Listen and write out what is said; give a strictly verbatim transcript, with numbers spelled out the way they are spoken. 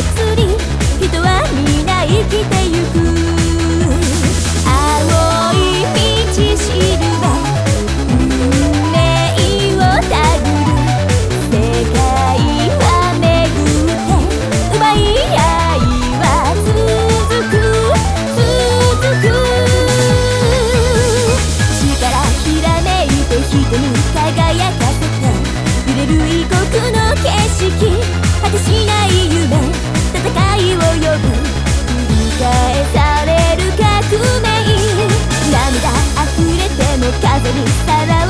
移り人は皆生きてゆく青い道しるべ運命をたぐる世界は巡って奪い合いは続く続く力ひらめいて人に輝かせて揺れる異国の景色果てしない夢戦いを呼ぶ繰り返される革命涙溢れても風にさら